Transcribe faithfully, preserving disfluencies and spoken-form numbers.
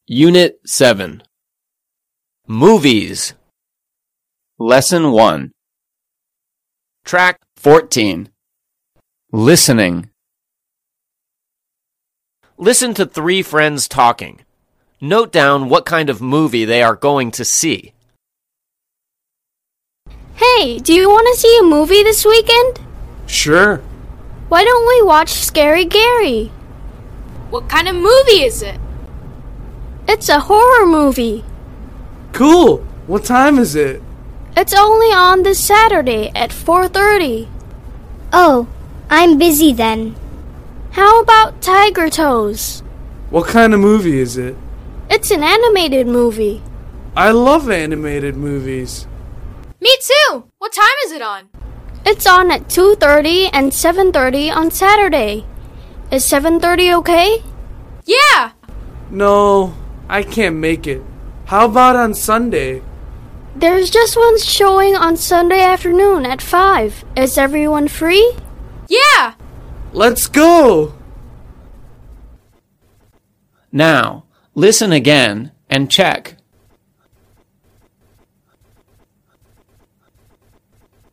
Unit seven. Movies. Lesson one. Track fourteen. Listening. Listen to three friends talking. Note down what kind of movie they are going to see. Hey, do you want to see a movie this weekend? Sure. Why don't we watch Scary Gary? What kind of movie is it? It's a horror movie. Cool. What time is it? It's only on this Saturday at four thirty. Oh, I'm busy then. How about Tiger Toes? What kind of movie is it? It's an animated movie. I love animated movies. Me too! What time is it on? It's on at two thirty and seven thirty on Saturday. Is seven thirty okay? Yeah! No, I can't make it. How about on Sunday? There's just one showing on Sunday afternoon at five. Is everyone free? Yeah! Let's go! Now, listen again and check.